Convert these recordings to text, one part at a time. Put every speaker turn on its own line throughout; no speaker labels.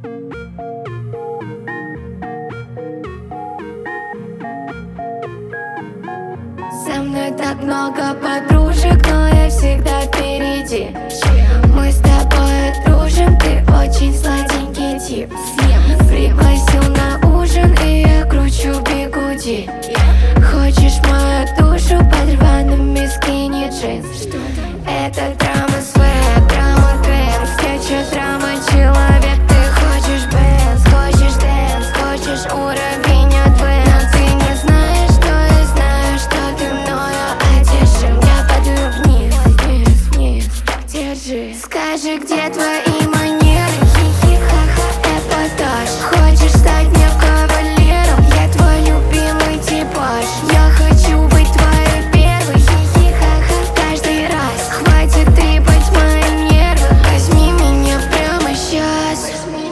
Со мной так много подружек, но я всегда впереди. Мы с тобой дружим, ты очень сладенький тип. Пригласил на ужин, и я кручу бигуди. Хочешь мою душу под рваными скини джинс? Это драма свэг, драма дэнс. Я чё драма человек, ты хочешь бэнс, хочешь дэнс, хочешь уровень адвэнс. Но ты не знаешь, что я знаю, что ты мною одержим. Я падаю вниз, вниз, вниз, держи. Скажи, где твои манеры? Хихи-ха-ха, эпатаж. Хочешь стать мне кавалером? Я твой любимый типаж. Я хочу быть твоей первой. Хихи-ха-ха, каждый раз. Хватит трепать мои нервы. Возьми меня прямо сейчас.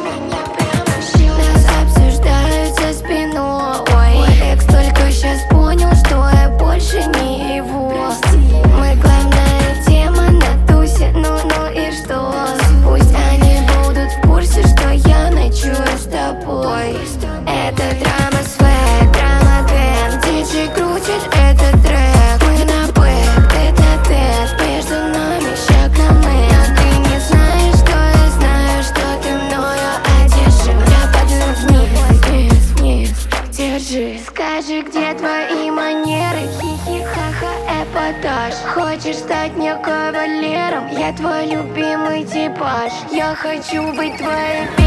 Нас обсуждают за спиной. Мой экс только сейчас понял, что я больше не его. Мы главная тема на тусе, ну и что? Пусть они будут в курсе, что я ночую с тобой. Это драма свэг, драма дэнс. Диджей крутит этот трек. Мы на бэк, тет-а-тет. Между нами шаг на мэн. Ты не знаешь, что я знаю, что ты мною одержим. Я падаю вниз, вниз, вниз, держи. Скажи, где твои манеры? Хихи-ха-ха, эпатаж. Хочешь стать мне кавалером? Я твой любимый типаж. Я хочу быть твоей